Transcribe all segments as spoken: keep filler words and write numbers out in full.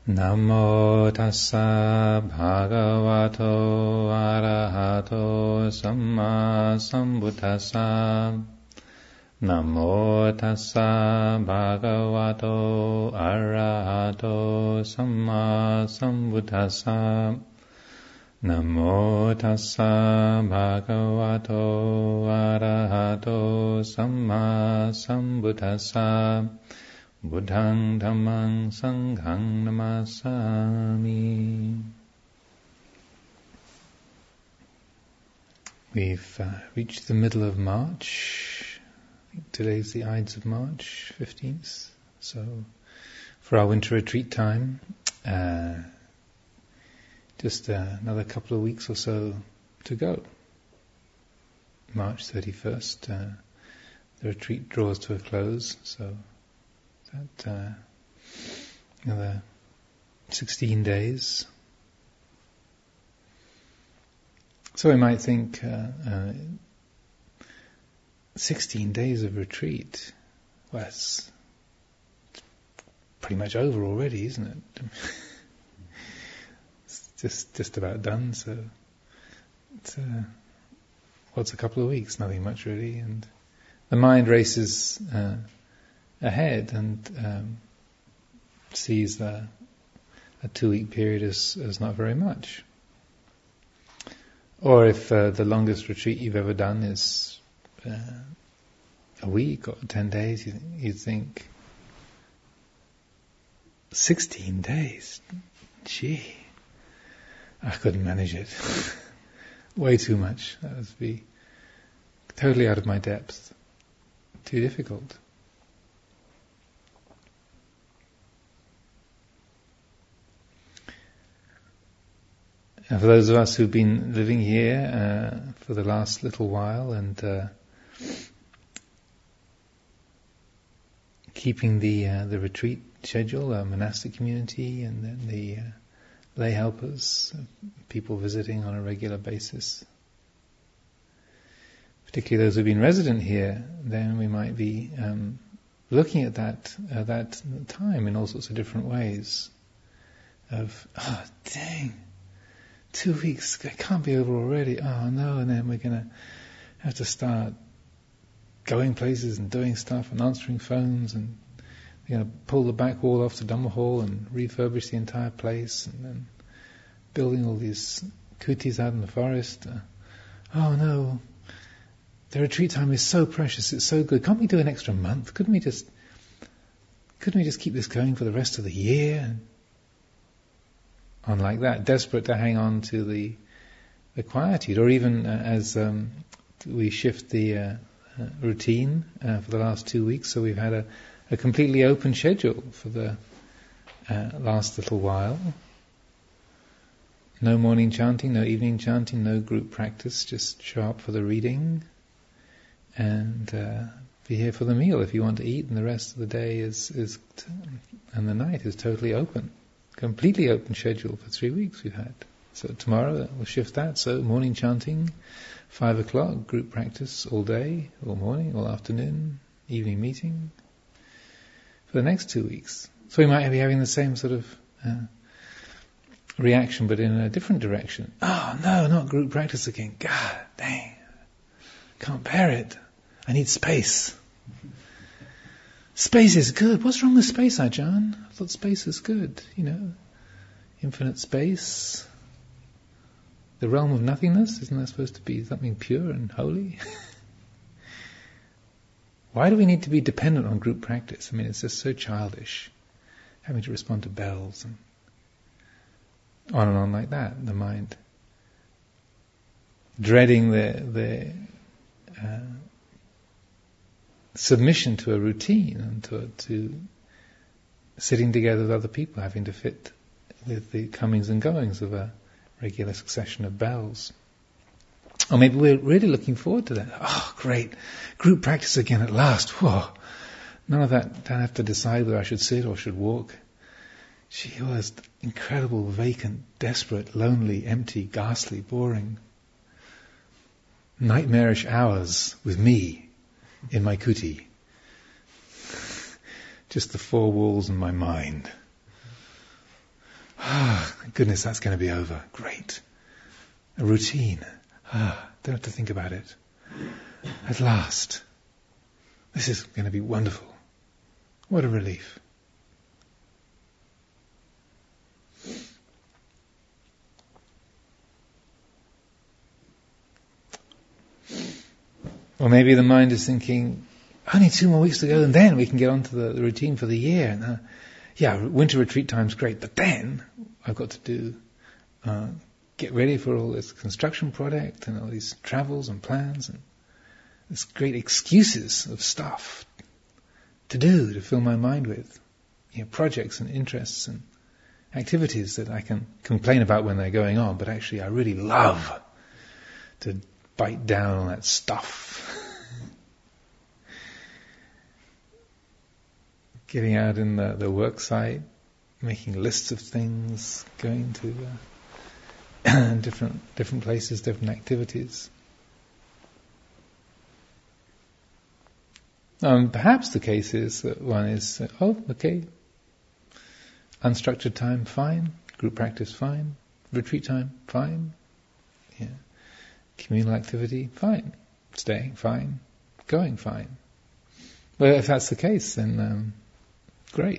Namo tassa bhagavato arahato samma sambuddhassa. Namo tassa bhagavato arahato samma sambuddhassa. Namo tassa bhagavato arahato samma sambuddhassa. Buddhang dhammang sanghang namasami. We've uh, reached the middle of March. I think today's the Ides of March, fifteenth. So for our winter retreat time, uh, just uh, another couple of weeks or so to go. March thirty-first, uh, the retreat draws to a close, so that uh, another sixteen days. So we might think, uh, uh, sixteen days of retreat, well, it's pretty much over already, isn't it? It's just just about done, so it's, uh, well, it's a couple of weeks, nothing much really, and the mind races uh, ahead and um, sees the, a two-week period as, as not very much. Or if uh, the longest retreat you've ever done is uh, a week or ten days, you, you think, sixteen days? Gee, I couldn't manage it. Way too much. That would be totally out of my depth. Too difficult. And for those of us who've been living here uh, for the last little while and uh, keeping the uh, the retreat schedule, our monastic community, and then the uh, lay helpers, uh, people visiting on a regular basis, particularly those who've been resident here, then we might be um, looking at that uh, that time in all sorts of different ways. Of oh dang. Two weeks, it can't be over already. Oh no, and then we're going to have to start going places and doing stuff and answering phones, and we're going to pull the back wall off the Dhamma hall and refurbish the entire place, and then building all these kutis out in the forest. Uh, oh no, the retreat time is so precious, it's so good. Can't we do an extra month? Couldn't we just, couldn't we just keep this going for the rest of the year? And on like that, desperate to hang on to the the quietude, or even uh, as um, we shift the uh, uh, routine uh, for the last two weeks, so we've had a, a completely open schedule for the uh, last little while. No morning chanting, no evening chanting, no group practice, just show up for the reading and uh, be here for the meal if you want to eat, and the rest of the day is, is t- and the night is totally open. Completely open schedule for three weeks we've had. So tomorrow we'll shift that. So morning chanting, five o'clock, group practice all day, all morning, all afternoon, evening meeting. For the next two weeks. So we might be having the same sort of uh, reaction, but in a different direction. Oh no, not group practice again. God dang. Can't bear it. I need space. Space is good. What's wrong with space, Ajahn? I thought space is good, you know. Infinite space. The realm of nothingness, isn't that supposed to be something pure and holy? Why do we need to be dependent on group practice? I mean, it's just so childish. Having to respond to bells and on and on like that. The mind dreading the, the, uh, submission to a routine and to, to sitting together with other people, having to fit with the comings and goings of a regular succession of bells. Or maybe we're really looking forward to that. Oh, great. Group practice again at last. Whoa. None of that. Don't have to decide whether I should sit or should walk. She was incredible, vacant, desperate, lonely, empty, ghastly, boring. Nightmarish hours with me in my kuti. Just the four walls and my mind. Ah, thank goodness that's going to be over. Great. A routine. Ah, don't have to think about it. At last. This is going to be wonderful. What a relief. Or maybe the mind is thinking, only two more weeks to go and then we can get on to the, the routine for the year. And, uh, yeah, winter retreat time's great, but then I've got to do, uh, get ready for all this construction project and all these travels and plans and this great excuses of stuff to do, to fill my mind with, you know, projects and interests and activities that I can complain about when they're going on, but actually I really love to bite down on that stuff. Getting out in the, the work site, making lists of things, going to uh, different different places, different activities. Um, perhaps the case is that one is, uh, oh, okay, unstructured time, fine. Group practice, fine. Retreat time, fine. Yeah. Communal activity, fine. Staying, fine. Going, fine. Well, if that's the case, then um, great.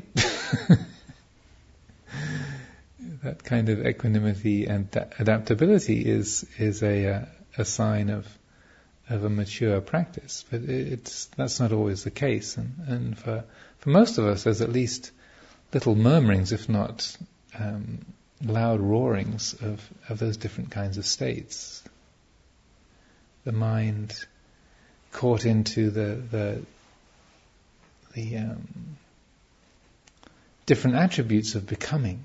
That kind of equanimity and da- adaptability is is a uh, a sign of of a mature practice, but it's that's not always the case, and and for for most of us, there's at least little murmurings, if not um, loud roarings of of those different kinds of states. The mind caught into the the the um, different attributes of becoming,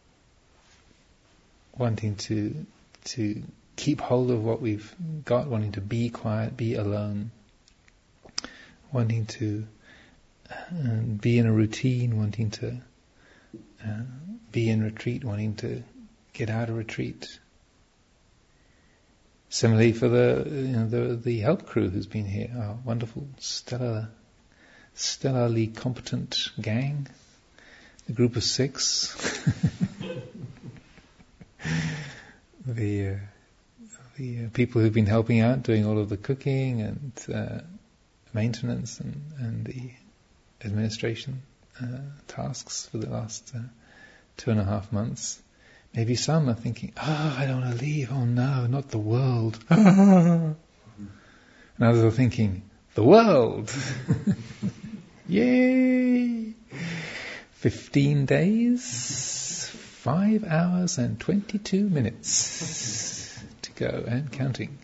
wanting to to keep hold of what we've got, wanting to be quiet, be alone, wanting to uh, be in a routine, wanting to uh, be in retreat, wanting to get out of retreat. Similarly, for the you know the the help crew who's been here, our wonderful, stellar, stellarly competent gang, the group of six, the uh, the uh, people who've been helping out, doing all of the cooking and uh, maintenance and, and the administration uh, tasks for the last uh, two and a half months. Maybe some are thinking, oh, I don't want to leave, oh no, not the world. And others are thinking, the world! Yay! Fifteen days, five hours and twenty-two minutes to go and counting.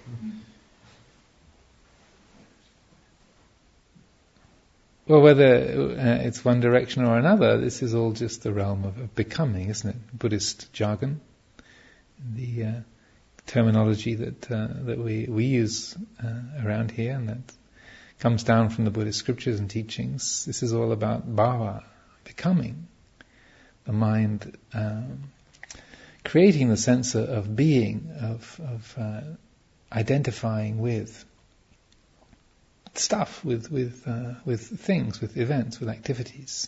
Well, whether uh, it's one direction or another, this is all just the realm of, of becoming, isn't it? Buddhist jargon, the uh, terminology that uh, that we we use uh, around here, and that comes down from the Buddhist scriptures and teachings. This is all about bhava, becoming, the mind um, creating the sense of, of being, of, of uh, identifying with stuff, with with uh, with things, with events, with activities.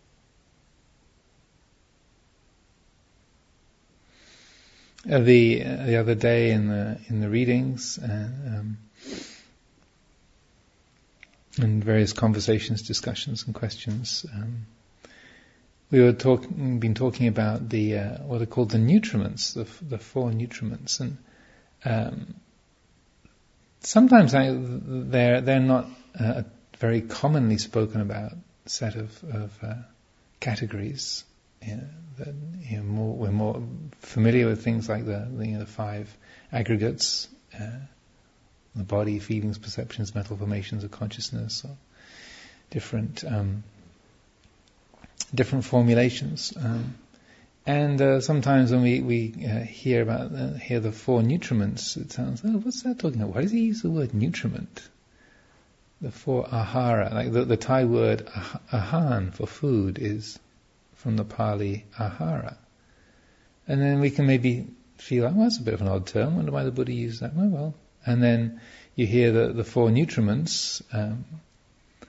Uh, the uh, the other day in the in the readings uh, um, and various conversations, discussions, and questions, um, we were talking, been talking about the uh, what are called the nutriments, the the four nutriments, and um, sometimes I, they're they're not a very commonly spoken about set of of uh, categories. You know, that, you know, more, we're more familiar with things like the the, you know, the five aggregates: uh, the body, feelings, perceptions, mental formations of consciousness, or different um, different formulations. Um, And uh, sometimes when we we uh, hear about uh, hear the four nutriments, it sounds, oh, what's that talking about? Why does he use the word nutriment? The four ahara, like the, the Thai word ah, ahan for food is from the Pali ahara, and then we can maybe feel like, well, that's a bit of an odd term. I wonder why the Buddha used that. Oh well, and then you hear the the four nutriments um,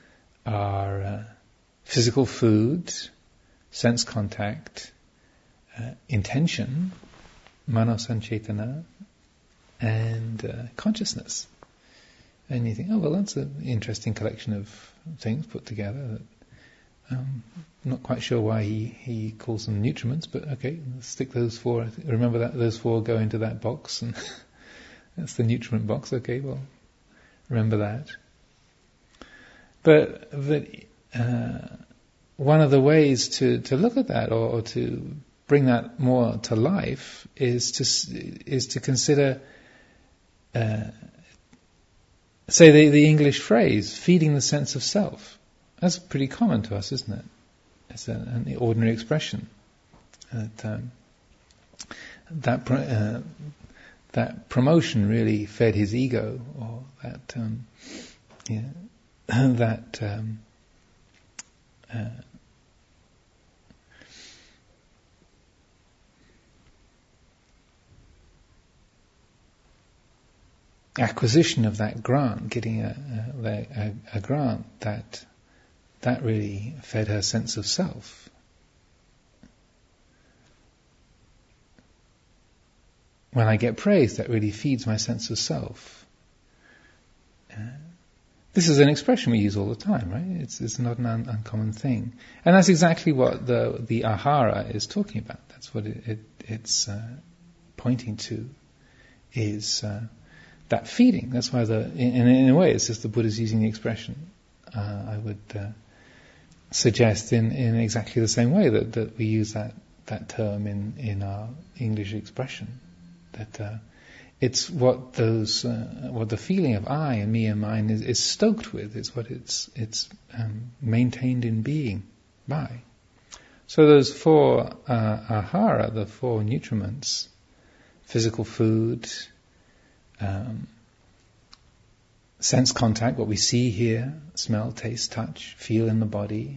are uh, physical food, sense contact, uh, intention, mano sancetana, and uh, consciousness. And you think, oh, well, that's an interesting collection of things put together. That, um, I'm not quite sure why he, he calls them nutriments, but okay, let's stick those four. Remember that those four go into that box, and that's the nutriment box. Okay, well, remember that. But but uh, one of the ways to, to look at that, or, or to bring that more to life, is to is to consider, uh, say, the, the English phrase, feeding the sense of self. That's pretty common to us, isn't it? It's a, an ordinary expression. That um, that uh, that promotion really fed his ego, or that um, yeah, that um, uh, acquisition of that grant, getting a, a, a, a grant, that that really fed her sense of self. When I get praise, that really feeds my sense of self. Uh, this is an expression we use all the time, right? It's, it's not an un- uncommon thing. And that's exactly what the the ahara is talking about. That's what it, it, it's uh, pointing to, is uh, that feeding. That's why the, in, in a way, it's just the Buddha's using the expression. Uh, I would uh, suggest in, in exactly the same way that, that we use that, that term in, in our English expression. That uh, it's what those, uh, what the feeling of I and me and mine is, is stoked with. It's what it's it's um, maintained in being by. So those four uh, ahara, the four nutriments, physical food, um, sense contact, what we see, hear, smell, taste, touch, feel in the body,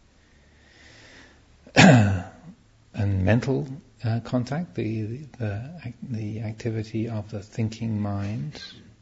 and mental uh, contact, the, the the activity of the thinking mind.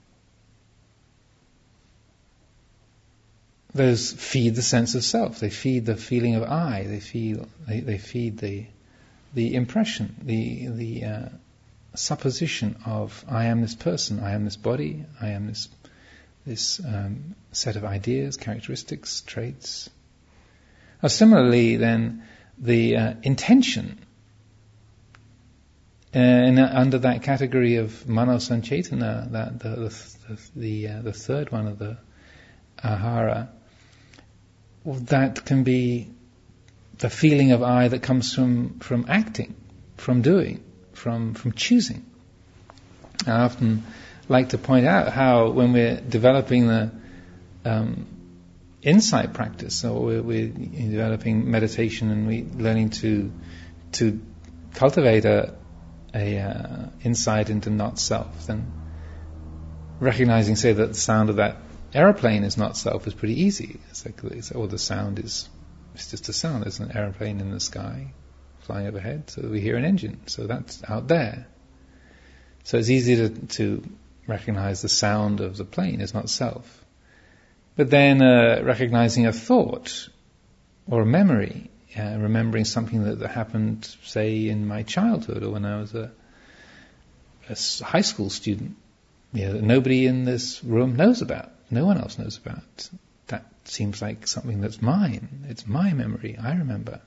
Those feed the sense of self. They feed the feeling of I. They feel. They, they feed the the impression, the the uh, supposition of I am this person, I am this body, I am this this um, set of ideas, characteristics, traits. Now, similarly, then the uh, intention. Uh, in, uh, under that category of mano sancetana, that the the the, uh, the third one of the ahara, well, that can be the feeling of I that comes from from acting, from doing, from from choosing. I often like to point out how when we're developing the um, insight practice, or we're, we're developing meditation and we learning to to cultivate a a uh, insight into not self, then recognizing, say, that the sound of that aeroplane is not self is pretty easy. It's like, it's, or the sound is it's just a sound. There's an aeroplane in the sky flying overhead, so we hear an engine. So that's out there. So it's easy to, to recognize the sound of the plane is not self. But then uh, recognizing a thought or a memory, uh, remembering something that, that happened, say, in my childhood or when I was a, a high school student, you know, that nobody in this room knows about, no one else knows about. That seems like something that's mine. It's my memory. I remember.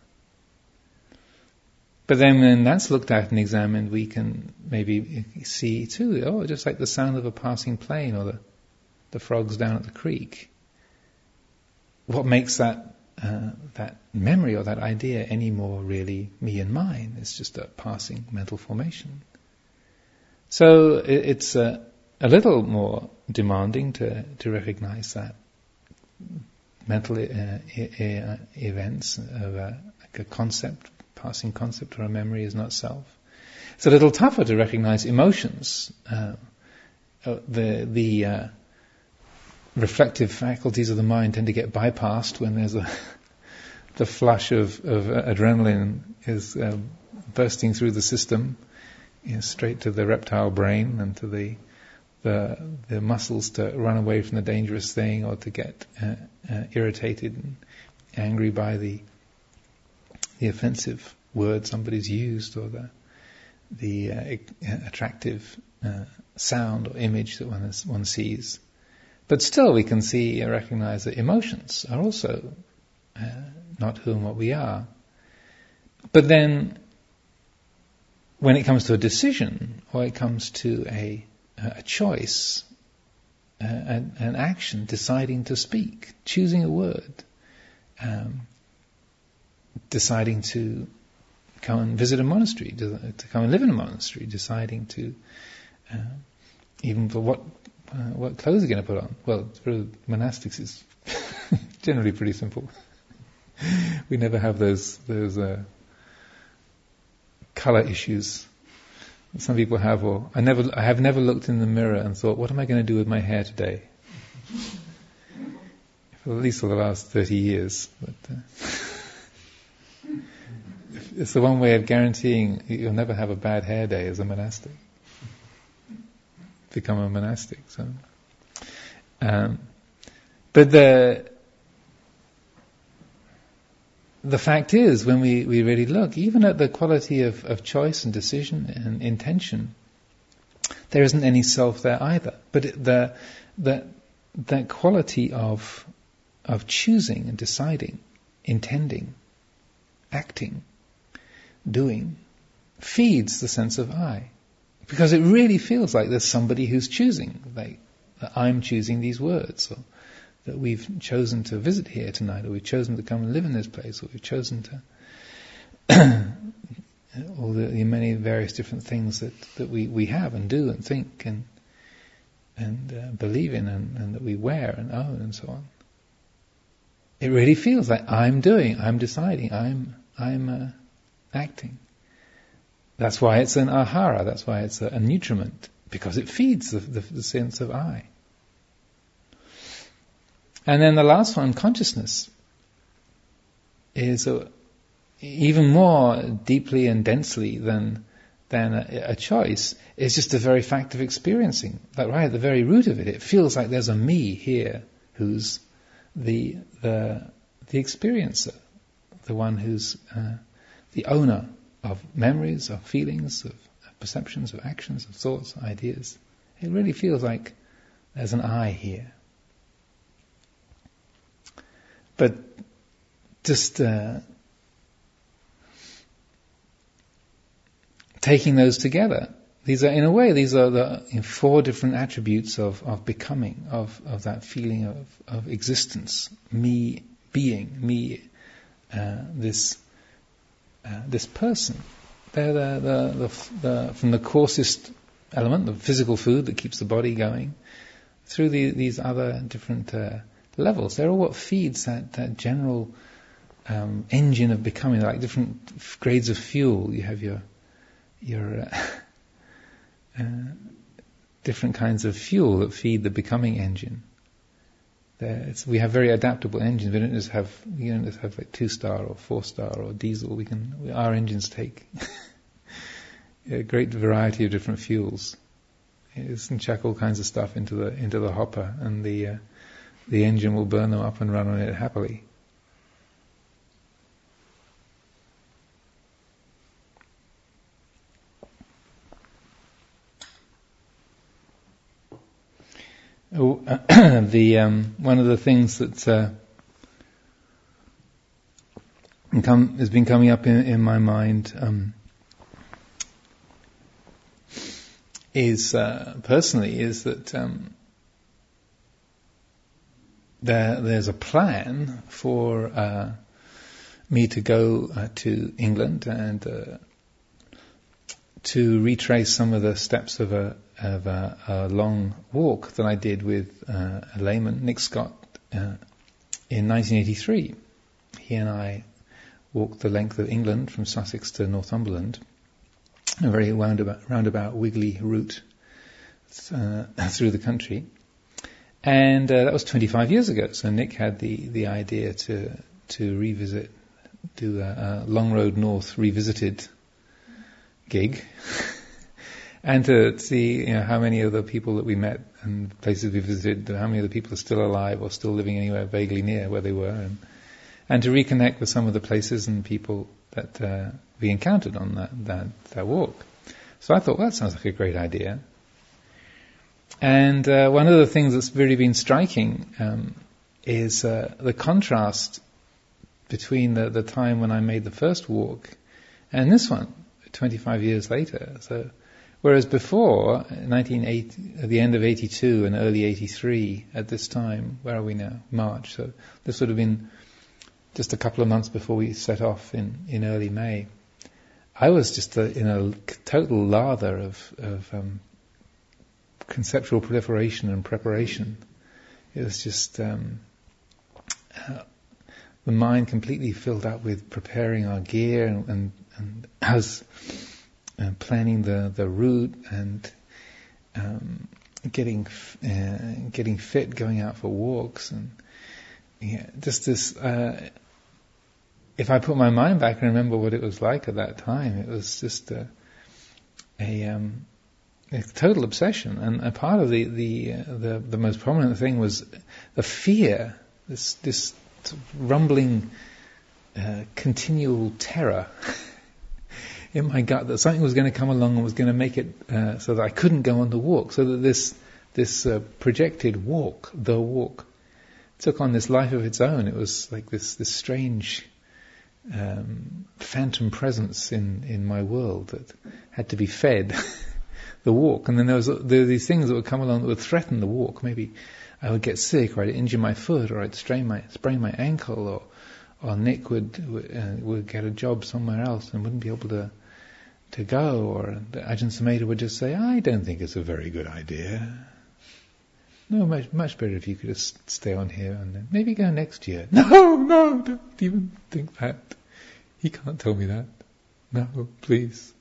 But then when that's looked at and examined, we can maybe see too, oh, just like the sound of a passing plane or the, the frogs down at the creek. What makes that uh, that memory or that idea any more really me and mine? It's just a passing mental formation. So it, it's a, a little more demanding to, to recognize that mental uh, e- uh, events of a, like a concept, passing concept or a memory is not self. It's a little tougher to recognize emotions. Uh, the the uh, reflective faculties of the mind tend to get bypassed when there's a the flush of, of adrenaline is um, bursting through the system, you know, straight to the reptile brain and to the the the muscles to run away from the dangerous thing, or to get uh, uh, irritated and angry by the the offensive word somebody's used, or the the uh, attractive uh, sound or image that one is, one sees. But still, we can see and recognize that emotions are also uh, not who and what we are. But then, when it comes to a decision, or it comes to a a choice, uh, an, an action, deciding to speak, choosing a word, um, deciding to come and visit a monastery, to, to come and live in a monastery, deciding to, uh, even for what uh, what clothes are going to put on. Well, for monastics, it's generally pretty simple. We never have those those uh, color issues some people have. Or I never, I have never looked in the mirror and thought, what am I going to do with my hair today? For at least for the last thirty years. But, uh, it's the one way of guaranteeing you'll never have a bad hair day as a monastic. Become a monastic. So, um, but the the fact is, when we, we really look, even at the quality of, of choice and decision and intention, there isn't any self there either. But it, the the that quality of of choosing and deciding, intending, acting, doing, feeds the sense of I. Because it really feels like there's somebody who's choosing, like that I'm choosing these words, or that we've chosen to visit here tonight, or we've chosen to come and live in this place, or we've chosen to all the, the many various different things that, that we, we have and do and think and and uh, believe in and, and that we wear and own and so on. It really feels like I'm doing, I'm deciding, I'm I'm uh, acting. That's why it's an ahara, that's why it's a, a nutriment, because it feeds the, the, the sense of I. And then the last one, consciousness, is a, even more deeply and densely than than a, a choice. It's just the very fact of experiencing. Like right at the very root of it, it feels like there's a me here who's the the the experiencer, the one who's uh, the owner of memories, of feelings, of perceptions, of actions, of thoughts, ideas. It really feels like there's an I here. But just uh, taking those together, these are, in a way, these are the you know, four different attributes of, of becoming, of, of that feeling of, of existence, me being, me, uh, this uh, this person. They're the, the, the, the from the coarsest element, the physical food that keeps the body going, through the, these other different uh, levels. They're all what feeds that, that general um, engine of becoming, like different f- grades of fuel. You have your your uh, uh, different kinds of fuel that feed the becoming engine. It's, we have very adaptable engines. We don't just have we don't just have like two star or four star or diesel. We can we, our engines take a great variety of different fuels. You can chuck all kinds of stuff into the into the hopper, and the uh, the engine will burn them up and run on it happily. Oh, uh, the um, one of the things that uh, come, has been coming up in, in my mind um, is uh, personally is that um, there there's a plan for uh, me to go uh, to England and uh, to retrace some of the steps of a of a, a long walk that I did with uh, a layman, Nick Scott, uh, in nineteen eighty-three. He and I walked the length of England from Sussex to Northumberland, a very roundabout, roundabout wiggly route uh, through the country. And uh, that was twenty-five years ago. So Nick had the, the idea to to revisit, do a, a Long Road North revisited gig. And to see, you know, how many of the people that we met and places we visited, how many of the people are still alive or still living anywhere vaguely near where they were, and and to reconnect with some of the places and people that uh, we encountered on that, that, that walk. So I thought, well, that sounds like a great idea. And uh, one of the things that's really been striking um, is uh, the contrast between the, the time when I made the first walk and this one, twenty-five years later. So, whereas before, nineteen eighty, at the end of eighty-two and early eighty-three, at this time, where are we now? March. So this would have been just a couple of months before we set off in, in early May. I was just a, in a total lather of, of um, conceptual proliferation and preparation. It was just um, uh, the mind completely filled up with preparing our gear and, and, and us uh, planning the, the route and um, getting uh, getting fit, going out for walks, and yeah, just this. Uh, if I put my mind back and remember what it was like at that time, it was just a a, um, a total obsession. And a part of the the, uh, the the most prominent thing was the fear, this this rumbling, uh, continual terror in my gut that something was going to come along and was going to make it uh, so that I couldn't go on the walk. So that this this uh, projected walk, the walk, took on this life of its own. It was like this this strange um, phantom presence in, in my world that had to be fed the walk. And then there was there were these things that would come along that would threaten the walk. Maybe I would get sick, or I'd injure my foot, or I'd strain my sprain my ankle, or or Nick would uh, would get a job somewhere else and wouldn't be able to to go, or Ajahn Sumedho would just say, I don't think it's a very good idea. No, much, much better if you could just stay on here and then maybe go next year. No, no, don't even think that. He can't tell me that. No, please.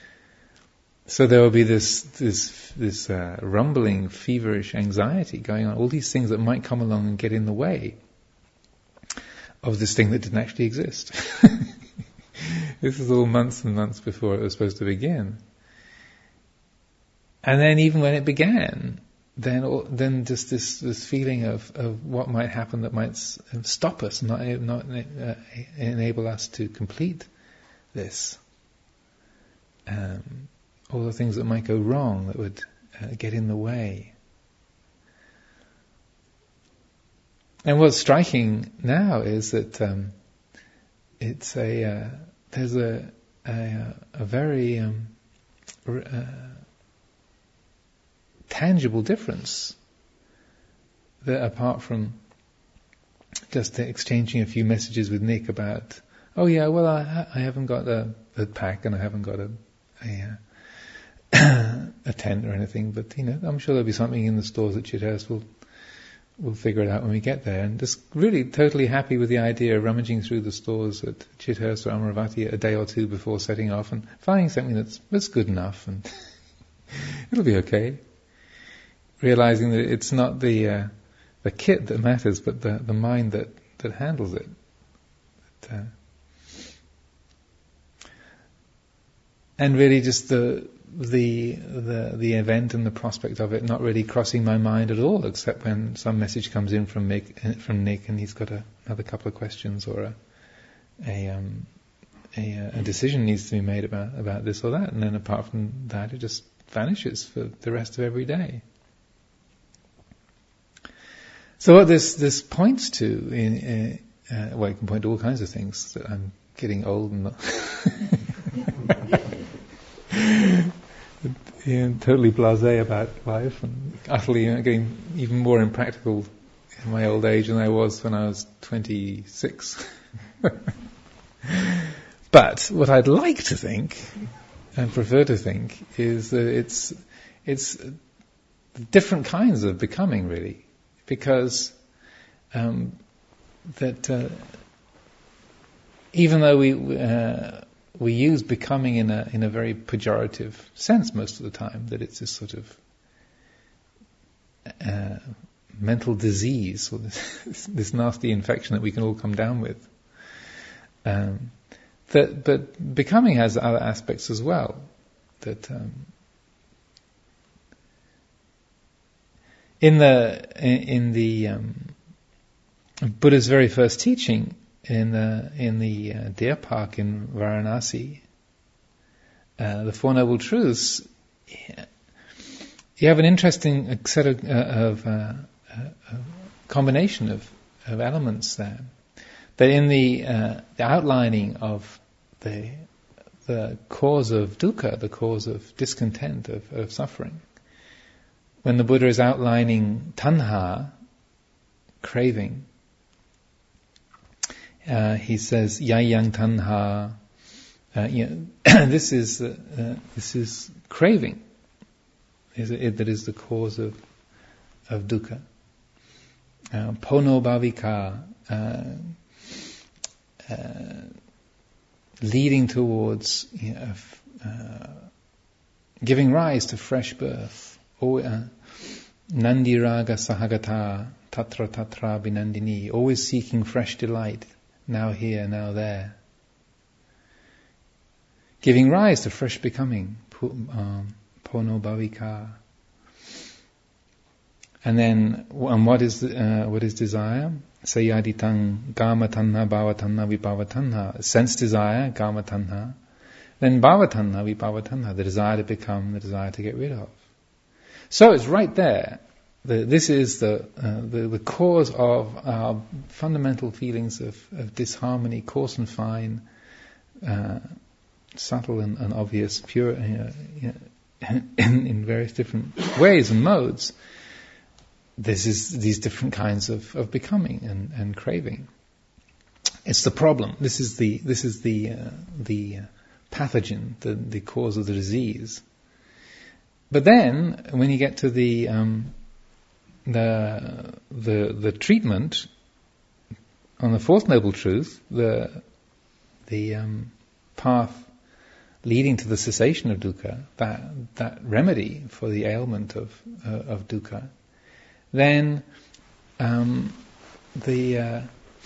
So there will be this this this uh, rumbling, feverish anxiety going on. All these things that might come along and get in the way of this thing that didn't actually exist. This is all months and months before it was supposed to begin. And then even when it began, then then just this, this feeling of, of what might happen that might stop us, not not uh, enable us to complete this. Um, all the things that might go wrong, that would uh, get in the way. And what's striking now is that um, it's a uh, there's a a, a very um, uh, tangible difference that, apart from just exchanging a few messages with Nick about, oh yeah, well I, I haven't got a, a pack and I haven't got a a, a tent or anything, but you know, I'm sure there'll be something in the stores at Chithurst. We'll we'll figure it out when we get there. And just really totally happy with the idea of rummaging through the stores at Chithurst or Amaravati a day or two before setting off and finding something that's that's good enough, and it'll be okay. Realizing that it's not the uh, the kit that matters, but the, the mind that, that handles it. But, uh, and really just the the the the event and the prospect of it not really crossing my mind at all, except when some message comes in from Nick, from Nick and he's got a, another couple of questions, or a a, um, a a decision needs to be made about about this or that, and then apart from that, it just vanishes for the rest of every day. So what this this points to, in, uh, uh, well, it can point to all kinds of things, that I'm getting old and not yeah, totally blasé about life, and utterly, you know, getting even more impractical in my old age than I was when I was twenty-six. But what I'd like to think, and prefer to think, is that it's it's different kinds of becoming, really, because um, that uh, even though we uh, we use becoming in a in a very pejorative sense most of the time, that it's this sort of uh, mental disease, or this, this nasty infection that we can all come down with. Um, that, but becoming has other aspects as well. That um, in the in, in the um, Buddha's very first teaching, in the in the uh, deer park in Varanasi, uh, the Four Noble Truths, you have an interesting set of, uh, of uh, uh, combination of, of elements there. That in the, uh, the outlining of the the cause of dukkha, the cause of discontent, of, of suffering, when the Buddha is outlining tanha, craving, uh, he says yayang tanha. Uh, you know, this is uh, uh, this is craving. Is it, that is the cause of of dukkha. Uh, pono bhavika, uh, uh, leading towards, you know, uh, giving rise to fresh birth. Oh, uh, nandi raga sahagata tatra tatra binandini, always seeking fresh delight, now here, now there. Giving rise to fresh becoming, um, pono bhavika. And then, and what is uh, what is desire? Sayaditang gama tanha, bhava tanha, vibhava tanha. Sense desire, gama tanha. Then bhava tanha, vibhava tanha, the desire to become, the desire to get rid of. So it's right there. The, this is the, uh, the the cause of our fundamental feelings of, of disharmony, coarse and fine, uh, subtle and, and obvious, pure, uh, you know, in, in various different ways and modes. This is these different kinds of, of becoming and, and craving. It's the problem. This is the this is the uh, the pathogen, the the cause of the disease. But then, when you get to the um, the the the treatment on the fourth noble truth, the the um, path leading to the cessation of dukkha, that that remedy for the ailment of uh, of dukkha, then um, the uh,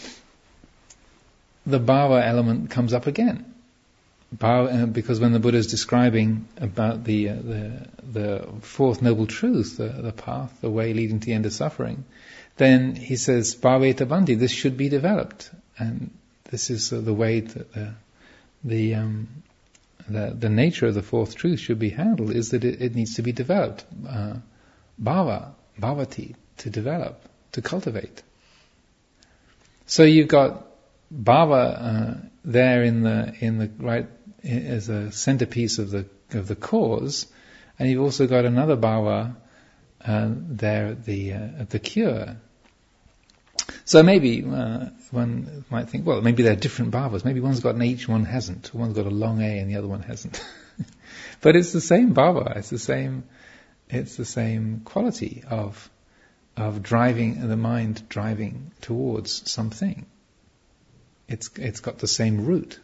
the bhava element comes up again. Bhava, uh, because when the Buddha is describing about the uh, the the fourth noble truth, the, the path, the way leading to the end of suffering, then he says, bhaveta bandhi, this should be developed, and this is uh, the way that the the, um, the the nature of the fourth truth should be handled, is that it, it needs to be developed. Uh, bhava, bhavati, to develop, to cultivate. So you've got bhava uh, there in the in the right as a centerpiece of the of the cause, and you've also got another bhava uh, there at the uh, at the cure. So maybe uh, one might think, well, maybe they're different bhavas. Maybe one's got an H, one hasn't. One's got a long A, and the other one hasn't. But it's the same bhava. It's the same. It's the same quality of of driving the mind, driving towards something. It's it's got the same root.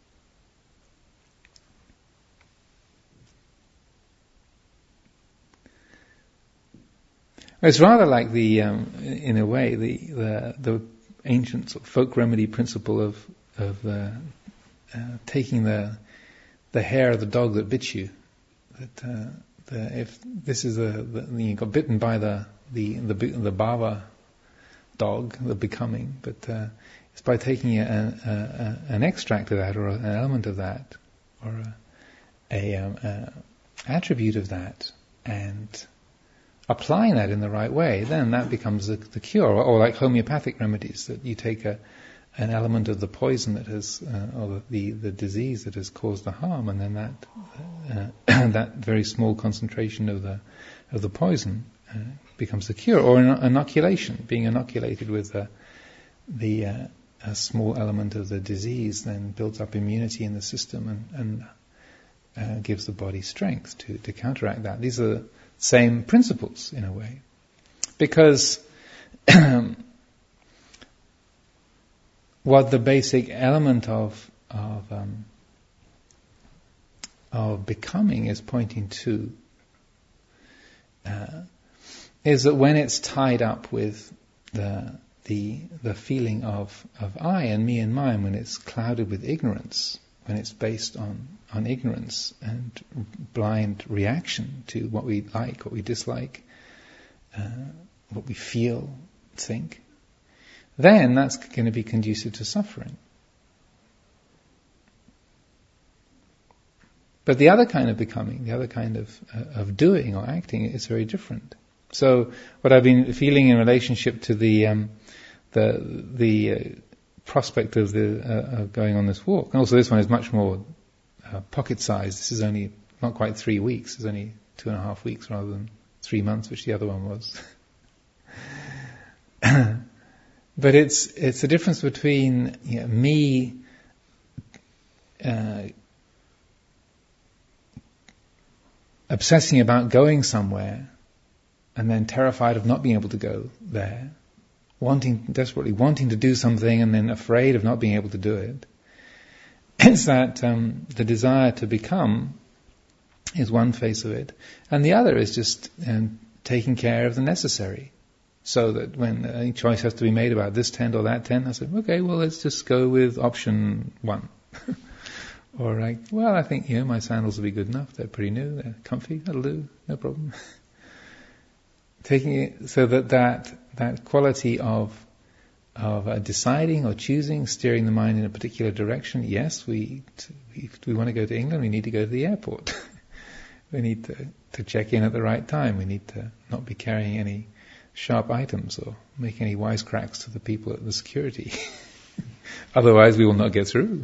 It's rather like the, um, in a way, the the, the ancient sort of folk remedy principle of of uh, uh, taking the the hair of the dog that bit you. That uh, the, if this is a the, you got bitten by the the the, the bhava dog, the becoming, but uh, it's by taking a, a, a, an extract of that, or an element of that, or a, a, um, a attribute of that, and applying that in the right way, then that becomes the, the cure. Or, or like homeopathic remedies, that you take a, an element of the poison that has, uh, or the, the disease that has caused the harm, and then that uh, that very small concentration of the of the poison uh, becomes the cure. Or an inoculation, being inoculated with the the uh, a small element of the disease, then builds up immunity in the system and, and uh, gives the body strength to, to counteract that. These are same principles in a way, because what the basic element of of um, of becoming is pointing to uh, is that when it's tied up with the the the feeling of of I and me and mine, when it's clouded with ignorance, when it's based on on ignorance and blind reaction to what we like, what we dislike, uh, what we feel, think, then that's going to be conducive to suffering. But the other kind of becoming, the other kind of uh, of doing or acting is very different. So what I've been feeling in relationship to the um, the the uh, prospect of the uh, of going on this walk, and also this one is much more uh, pocket-sized. This is only not quite three weeks. It's only two and a half weeks rather than three months, which the other one was. But it's it's the difference between, you know, me uh, obsessing about going somewhere and then terrified of not being able to go there, wanting desperately wanting to do something and then afraid of not being able to do it. It's that um, the desire to become is one face of it, and the other is just um, taking care of the necessary. So that when a choice has to be made about this tent or that tent, I said, okay, well, let's just go with option one. Or like, well, I think, you know, my sandals will be good enough. They're pretty new. They're comfy. That'll do. No problem. Taking it so that that, that quality of of uh, deciding or choosing, steering the mind in a particular direction. Yes, we t- if we want to go to England, we need to go to the airport. We need to, to check in at the right time. We need to not be carrying any sharp items or make any wisecracks to the people at the security. Otherwise, we will not get through.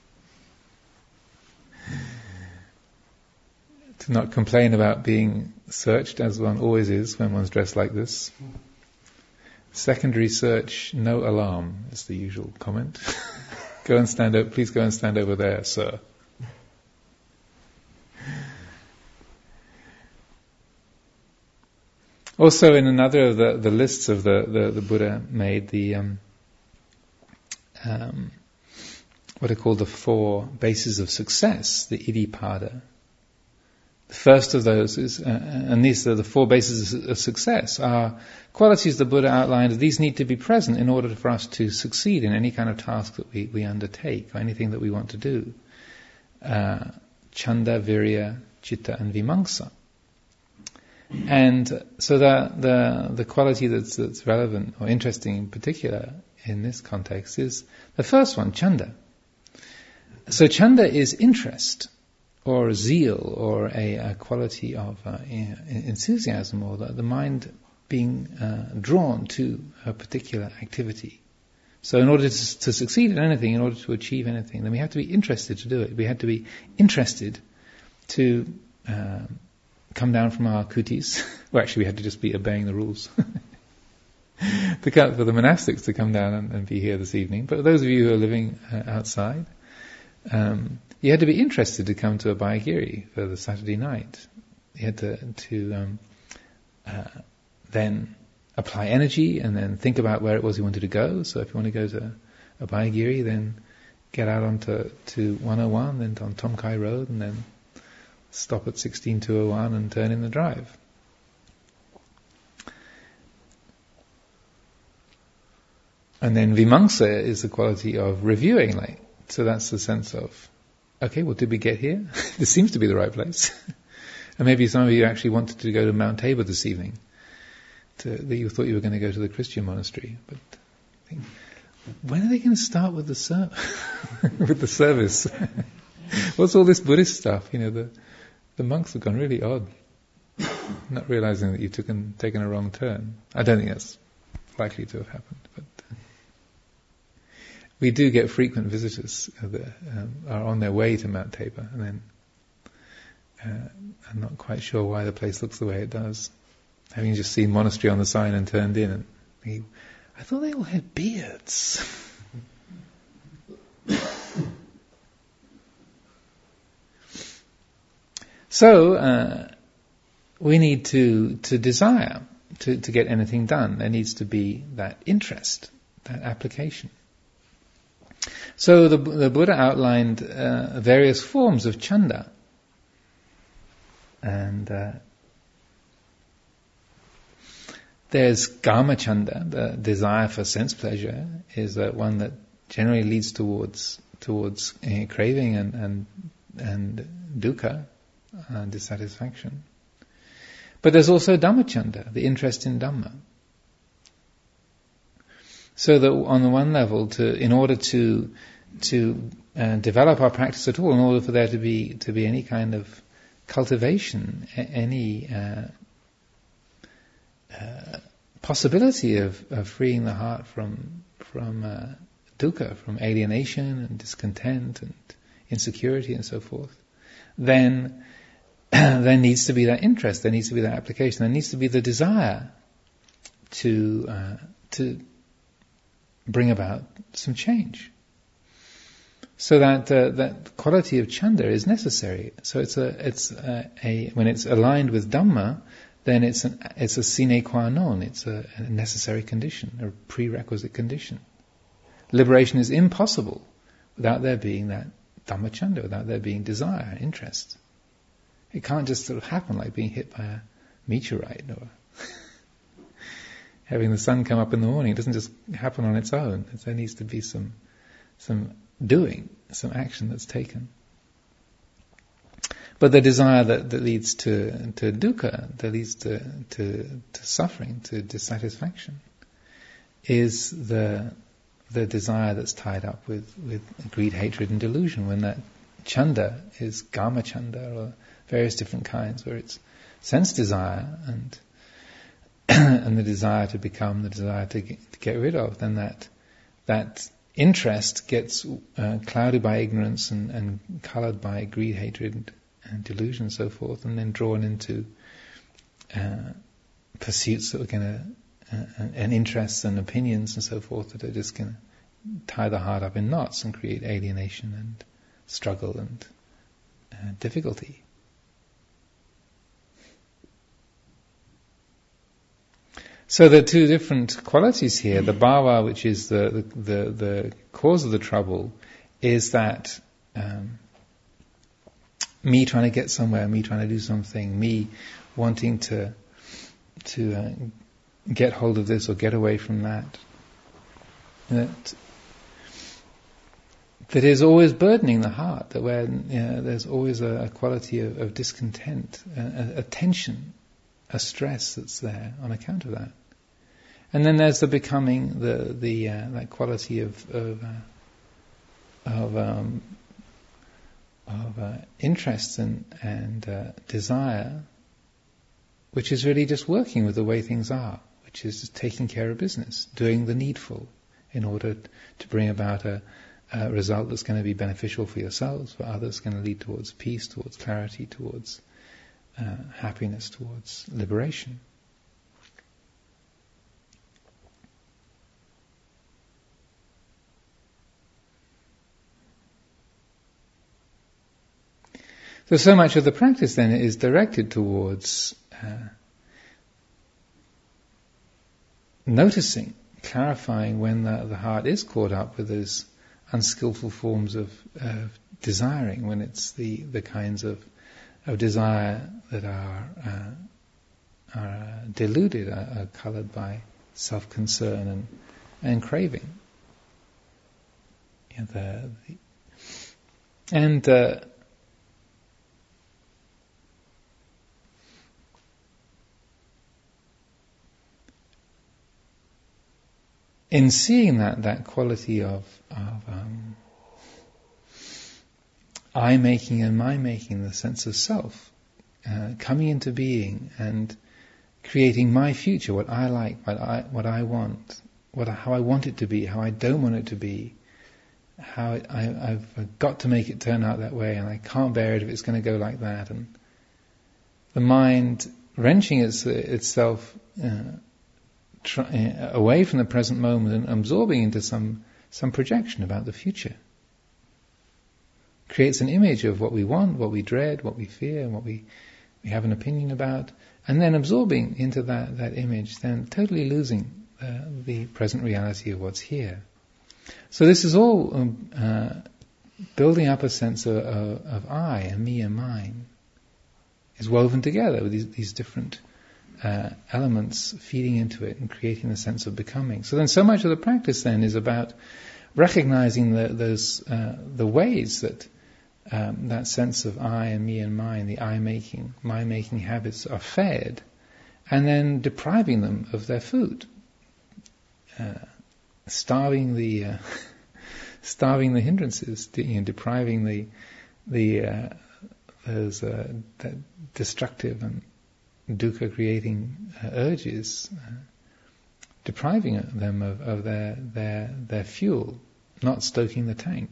To not complain about being searched, as one always is when one's dressed like this. Secondary search, no alarm, is the usual comment. Go and stand up, please go and stand over there, sir. Also, in another of the, the lists of the, the, the Buddha made, the um, um, what are called the four bases of success, the Iddhipada. The first of those is, uh, and these are the four bases of success, are qualities the Buddha outlined. These need to be present in order for us to succeed in any kind of task that we, we undertake, or anything that we want to do. Uh, Chanda, Virya, Citta, and Vimamsa. And so the, the the quality that's, that's relevant or interesting in particular in this context is the first one, Chanda. So Chanda is interest, or zeal, or a, a quality of uh, enthusiasm, or the, the mind being uh, drawn to a particular activity. So in order to, to succeed in anything, in order to achieve anything, then we have to be interested to do it. We have to be interested to uh, come down from our kutis. Well, actually, we had to just be obeying the rules. to come, for the monastics to come down and, and be here this evening. But those of you who are living uh, outside, um, you had to be interested to come to Abhayagiri for the Saturday night. You had to, to um, uh, then apply energy and then think about where it was you wanted to go. So if you want to go to Abhayagiri, then get out onto to one oh one, then on Tom Kai Road, and then stop at sixteen two oh one and turn in the drive. And then Vimamsa is the quality of reviewing, like, so that's the sense of, okay, well, did we get here? This seems to be the right place. And maybe some of you actually wanted to go to Mount Tabor this evening, to, that you thought you were going to go to the Christian monastery. But I think, when are they going to start with the ser- with the service? What's all this Buddhist stuff? You know, the the monks have gone really odd, not realizing that you took and taken a wrong turn. I don't think that's likely to have happened, but uh, we do get frequent visitors that um, are on their way to Mount Tabor, and then uh, I'm not quite sure why the place looks the way it does. Having just seen monastery on the sign and turned in, and he, I thought they all had beards. So uh, we need to to desire to, to get anything done. There needs to be that interest, that application. So the the Buddha outlined uh, various forms of chanda, and uh, there's kama chanda, the desire for sense pleasure, is uh, one that generally leads towards towards uh, craving and and and dukkha. Uh, dissatisfaction. But there's also Dhammachanda, the interest in Dhamma. So that on the one level, to in order to to uh, develop our practice at all, in order for there to be to be any kind of cultivation, a- any uh, uh, possibility of, of freeing the heart from from uh, dukkha, from alienation and discontent and insecurity and so forth, then there needs to be that interest, there needs to be that application, there needs to be the desire to uh, to bring about some change. So that uh, that quality of chanda is necessary. So it's a it's a, a when it's aligned with Dhamma, then it's an it's a sine qua non. It's a, a necessary condition, a prerequisite condition. Liberation is impossible without there being that Dhamma chanda, without there being desire, interest. It can't just sort of happen like being hit by a meteorite or having the sun come up in the morning. It doesn't just happen on its own. There needs to be some some doing, some action that's taken. But the desire that, that leads to, to dukkha, that leads to, to, to suffering, to dissatisfaction, is the the desire that's tied up with, with greed, hatred and delusion. When that chanda is kama chanda or various different kinds, where it's sense desire and and the desire to become, the desire to get, to get rid of, then that that interest gets uh, clouded by ignorance and, and coloured by greed, hatred and delusion and so forth, and then drawn into uh, pursuits that are going to, uh, and interests and opinions and so forth that are just going to tie the heart up in knots and create alienation and struggle and uh, difficulty. So there are two different qualities here. The bhava, which is the the, the, the cause of the trouble, is that um, me trying to get somewhere, me trying to do something, me wanting to to uh, get hold of this or get away from that. That that is always burdening the heart. That where you know, there's always a, a quality of, of discontent, a, a tension, a stress that's there on account of that. And then there's the becoming, the the uh, that quality of of, uh, of um, of uh, interest and and uh, desire, which is really just working with the way things are, which is just taking care of business, doing the needful in order to bring about a, a result that's going to be beneficial for yourselves, for others, going to lead towards peace, towards clarity, towards uh, happiness, towards liberation. So, so much of the practice then is directed towards uh, noticing, clarifying when the, the heart is caught up with those unskillful forms of, of desiring, when it's the, the kinds of, of desire that are uh, are uh, deluded, are, are coloured by self-concern and, and craving. You know, the, the, and uh, in seeing that that quality of, of um, I making and my making, the sense of self, uh, coming into being and creating my future, what I like, what I what I want, what how I want it to be, how I don't want it to be, how it, I, I've got to make it turn out that way, and I can't bear it if it's going to go like that, and the mind wrenching its, itself. Uh, Try, uh, away from the present moment and absorbing into some some projection about the future. Creates an image of what we want, what we dread, what we fear, what we, we have an opinion about, and then absorbing into that, that image, then totally losing uh, the present reality of what's here. So this is all um, uh, building up a sense of, of, of I and me and mine, is woven together with these, these different Uh, elements feeding into it and creating the sense of becoming. So then so much of the practice then is about recognizing the, those uh, the ways that um, that sense of I and me and mine, the I-making, my-making habits are fed, and then depriving them of their food. Uh, starving the uh, starving the hindrances, de- you know, depriving the the uh, those uh, that destructive and dukkha creating uh, urges, uh, depriving them of, of their their their fuel, not stoking the tank.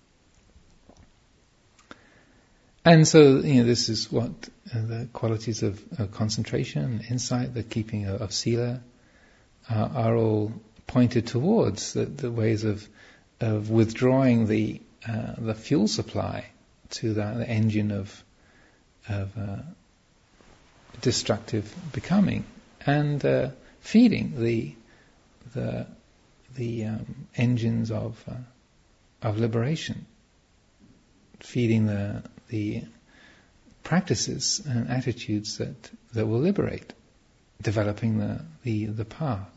And so, you know, this is what uh, the qualities of uh, concentration, insight, the keeping of, of sila uh, are all pointed towards, the, the ways of of withdrawing the uh, the fuel supply to the, the engine of of uh, destructive becoming, and uh, feeding the the the um, engines of uh, of liberation, feeding the the practices and attitudes that, that will liberate, developing the the, the path.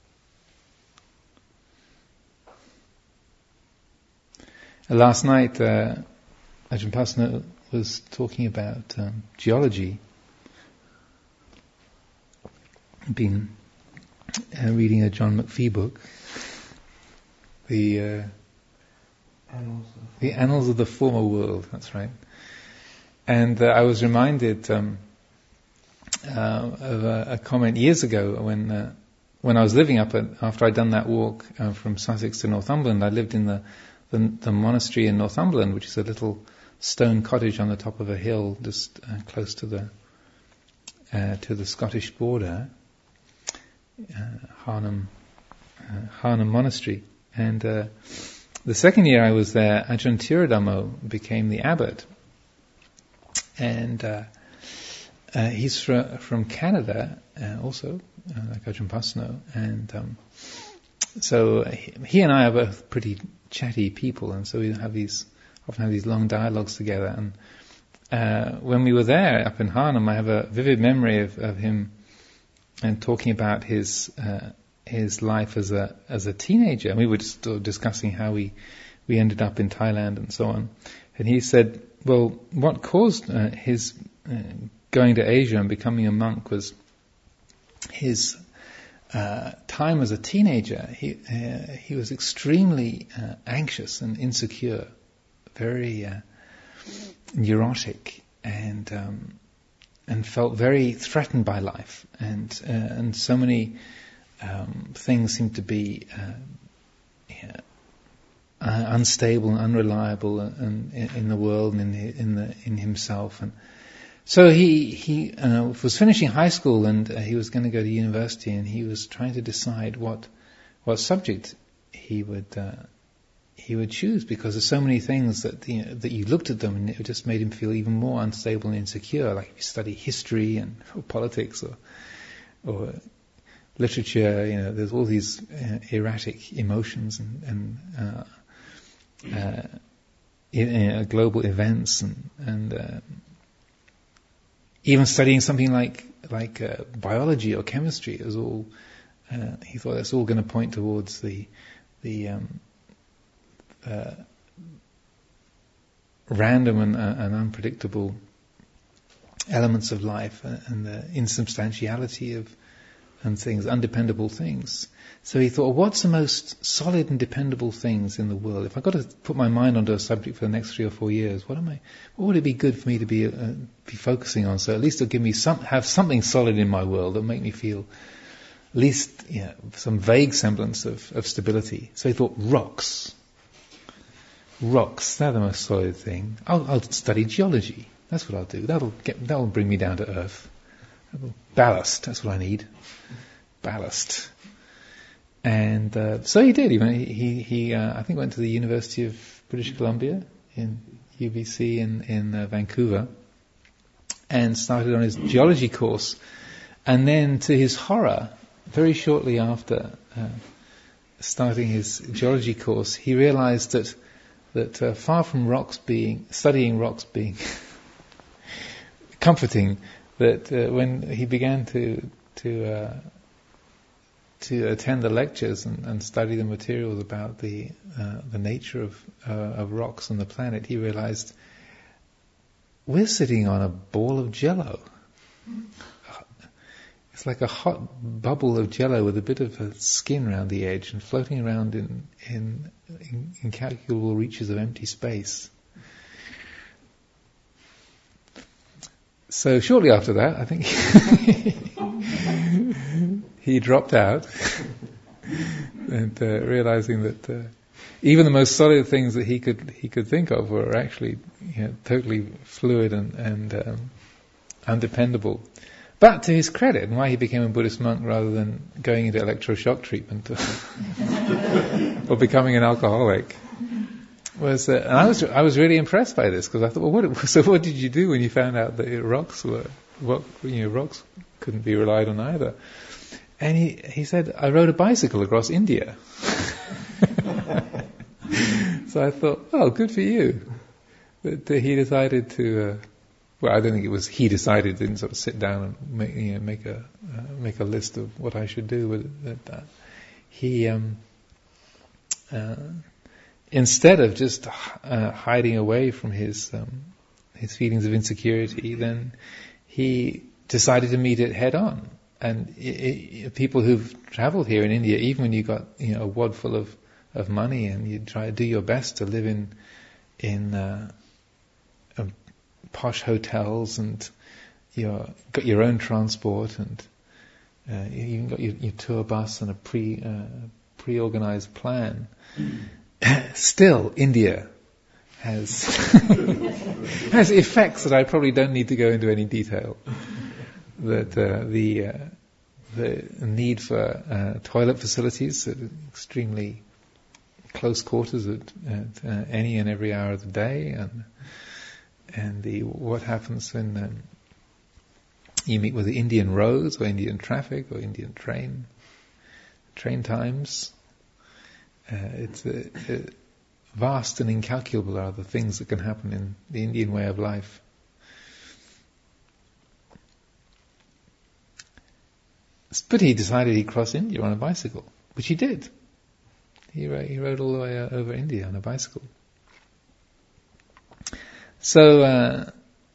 Last night, uh, Ajahn Pasna was talking about um, geology. I've been uh, reading a John McPhee book, the uh, Annals of the Annals of the Former World. That's right. And uh, I was reminded um, uh, of a, a comment years ago when uh, when I was living up at, after I'd done that walk uh, from Sussex to Northumberland. I lived in the, the the monastery in Northumberland, which is a little stone cottage on the top of a hill, just uh, close to the uh, to the Scottish border, uh, Harnham uh, Harnham Monastery. And uh, the second year I was there, Ajahn Tiradamo became the abbot. And uh, uh, he's fr- from Canada, uh, also, uh, like Ajahn Pasno. And um, so he, he and I are both pretty chatty people, and so we have these often have these long dialogues together. And uh, when we were there up in Harnham, I have a vivid memory of, of him and talking about his uh, his life as a as a teenager. And we were just discussing how we we ended up in Thailand and so on. And he said, well, what caused uh, his uh, going to Asia and becoming a monk was his uh, time as a teenager. He uh, he was extremely uh, anxious and insecure, very uh, neurotic, and um, and felt very threatened by life, and uh, and so many um, things seemed to be uh, yeah, Uh, unstable and unreliable and in, in the world and in, in the in himself. And so he he uh, was finishing high school, and uh, he was going to go to university, and he was trying to decide what what subject he would uh, he would choose, because there's so many things that you know, that you looked at them and it just made him feel even more unstable and insecure. Like if you study history and or politics or or literature, you know, there's all these uh, erratic emotions and, and uh, Uh, in, in global events, and, and uh, even studying something like like uh, biology or chemistry is all. Uh, he thought that's all going to point towards the the um, uh, random and, uh, and unpredictable elements of life, uh, and the insubstantiality of and things, undependable things. So he thought, what's the most solid and dependable things in the world? If I've got to put my mind onto a subject for the next three or four years, what am I? What would it be good for me to be uh, be focusing on? So at least it'll give me some, have something solid in my world that'll make me feel at least, you know, some vague semblance of, of stability. So he thought, rocks. Rocks, they're the most solid thing. I'll, I'll study geology. That's what I'll do. That'll get, that'll bring me down to earth. Ballast, that's what I need. Ballast. And uh, so he did. He went, he, he uh, I think went to the University of British Columbia in U B C in in uh, Vancouver, and started on his geology course. And then, to his horror, very shortly after uh, starting his geology course, he realized that that uh, far from rocks being studying rocks being comforting, that uh, when he began to to uh, to attend the lectures and, and study the materials about the uh, the nature of uh, of rocks on the planet, he realized we're sitting on a ball of jello. it's like a hot bubble of jello with a bit of a skin around the edge and floating around in, in, in incalculable reaches of empty space. So shortly after that, I think he dropped out, and uh, realizing that uh, even the most solid things that he could he could think of were actually, you know, totally fluid and, and um, undependable. But to his credit, and why he became a Buddhist monk rather than going into electroshock treatment or becoming an alcoholic, was that, and I was I was really impressed by this, because I thought, well, what, so what did you do when you found out that rocks were what you know rocks couldn't be relied on either? And he he said, I rode a bicycle across India. So I thought, oh, good for you. That uh, he decided to. Uh, well, I don't think it was he decided. Didn't sort of sit down and make you know make a uh, make a list of what I should do with it. Uh, he. Um, uh, Instead of just uh, hiding away from his um, his feelings of insecurity, then he decided to meet it head on. And it, it, people who've travelled here in India, even when you got you know a wad full of, of money and you try to do your best to live in in uh, um, posh hotels, and you got your own transport, and uh, you even got your, your tour bus and a pre uh, pre-organised plan. Still, India has has effects that I probably don't need to go into any detail. That uh, the uh, the need for uh, toilet facilities at extremely close quarters at, at uh, any and every hour of the day, and and the what happens when um, you meet with the Indian roads or Indian traffic or Indian train train times. Uh, it's a, a vast and incalculable are the things that can happen in the Indian way of life. But he decided he'd cross India on a bicycle, which he did. He rode, he rode all the way uh, over India on a bicycle. So, uh,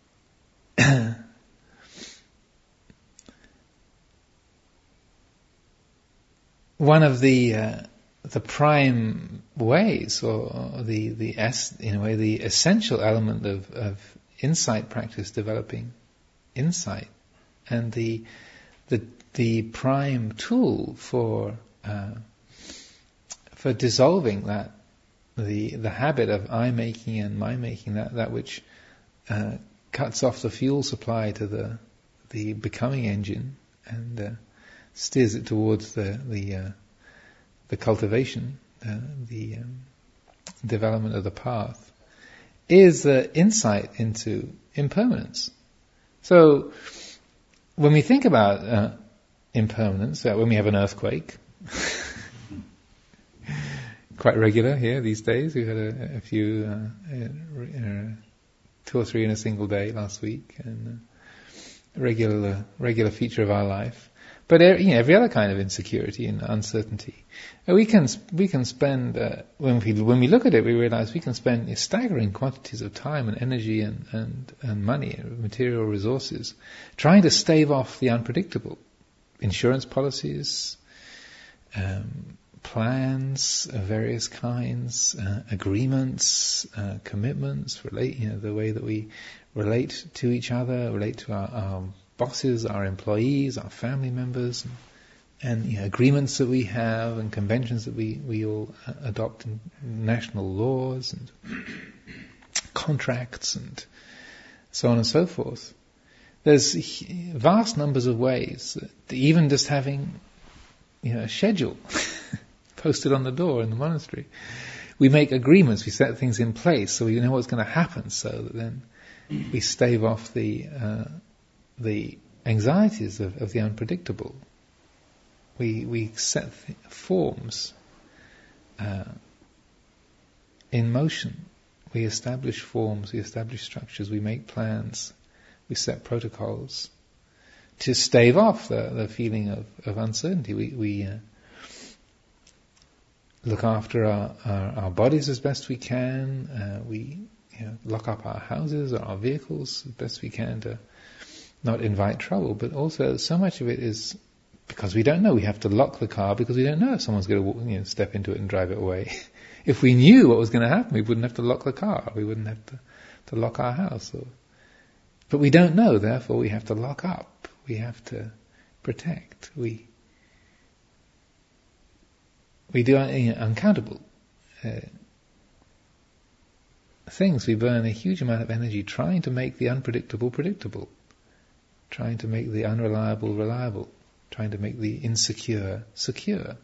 one of the uh, the prime ways, or the the es- in a way the essential element of, of insight practice, developing insight, and the the the prime tool for uh, for dissolving that the the habit of I making and my making, that that which uh, cuts off the fuel supply to the the becoming engine and uh, steers it towards the the uh, the cultivation, uh, the um, development of the path, is uh, insight into impermanence. So, when we think about uh, impermanence, uh, when we have an earthquake, quite regular here these days, we had a, a few, uh, uh, two or three in a single day last week, and a regular, regular feature of our life. But you know, every other kind of insecurity and uncertainty, we can we can spend uh, when we when we look at it, we realize we can spend staggering quantities of time and energy and and, and money, material resources, trying to stave off the unpredictable. Insurance policies, um, plans of various kinds, uh, agreements, uh, commitments, relate you know the way that we relate to each other, relate to our, our bosses, our employees, our family members, and, and you know, agreements that we have and conventions that we, we all uh, adopt in national laws and contracts and so on and so forth. There's vast numbers of ways that even just having you know, a schedule posted on the door in the monastery, we make agreements, we set things in place so we know what's going to happen, so that then we stave off the uh, the anxieties of, of the unpredictable. We we set th- forms uh, in motion. We establish forms, we establish structures, we make plans, we set protocols to stave off the, the feeling of, of uncertainty. We, we uh, look after our, our, our bodies as best we can. Uh, we you know, lock up our houses or our vehicles as best we can to not invite trouble, but also so much of it is because we don't know. We have to lock the car because we don't know if someone's going to, you know, step into it and drive it away. If we knew what was going to happen, we wouldn't have to lock the car. We wouldn't have to, to lock our house. Or, but we don't know, therefore we have to lock up. We have to protect. We we do, you know, uncountable uh, things. We burn a huge amount of energy trying to make the unpredictable predictable, trying to make the unreliable reliable, trying to make the insecure secure.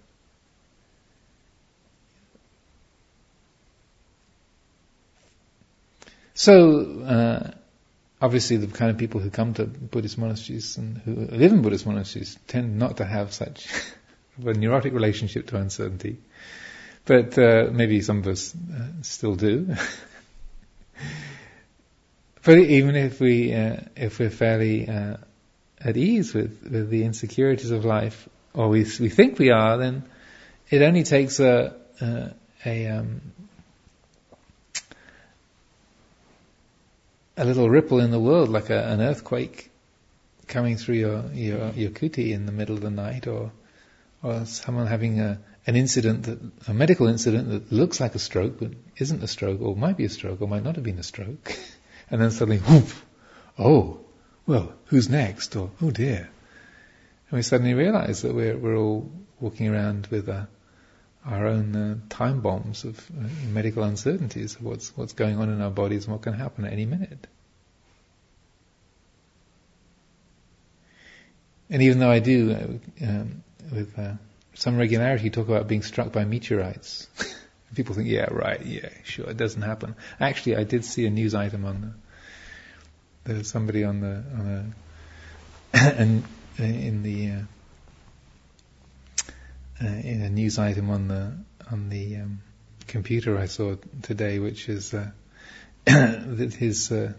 So, uh, obviously the kind of people who come to Buddhist monasteries and who live in Buddhist monasteries tend not to have such a neurotic relationship to uncertainty. But uh, maybe some of us uh, still do. But even if we, uh, if we're fairly uh, at ease with, with the insecurities of life, or we we think we are, then it only takes a a, a, um, a little ripple in the world, like a, an earthquake coming through your, your your kuti in the middle of the night, or or someone having a an incident, that a medical incident that looks like a stroke but isn't a stroke, or might be a stroke, or might not have been a stroke. And then suddenly, whoop, oh, well, who's next? Or, oh dear. And we suddenly realize that we're we're all walking around with uh, our own uh, time bombs of uh, medical uncertainties of what's what's going on in our bodies and what can happen at any minute. And even though I do, uh, um, with uh, some regularity, talk about being struck by meteorites. People think, yeah, right, yeah, sure, it doesn't happen. Actually, I did see a news item on the, there was somebody on the, on a, and in the, uh, uh, in a news item on the, on the um, computer I saw today, which is uh, that his uh,